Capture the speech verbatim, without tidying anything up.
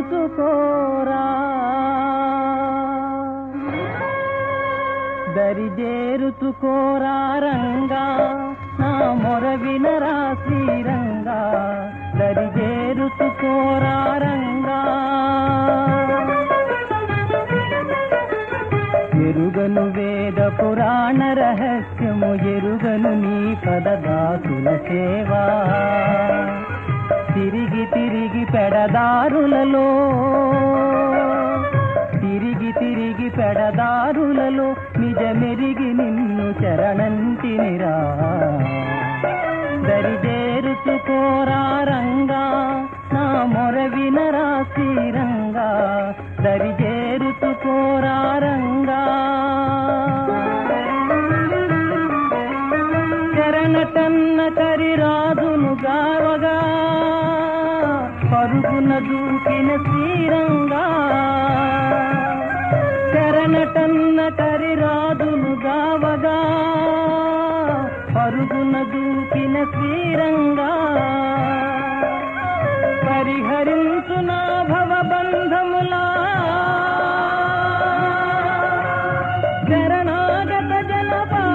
దరిజేరుచుకోరా దరిజేరుచుకోరా రంగా నా మొర వినరా శ్రీరంగా దరిజేరుచుకోరా రంగా ఎరుగను వేద పురాణ రహస్యము ఎరుగను నీ పదదాసుల సేవా తిరిగి తిరిగి పెడదారులలో తిరిగి తిరిగి పెడదారులలో నిజమెరిగి నిన్ను చరణంతినిరా దరిజేరుచుకోరా రంగా నా మొర వినరా శ్రీరంగా దరిజేరుచుకోరా రంగా చరణటన్న కరిరాజును గావగా పరుగున దూకిన శ్రీరంగా చరణటన్న కరిరాజును గావగా పరుగున దూకిన శ్రీరంగా పరిహరించు నా భవబంధములా శరణాగత జనపా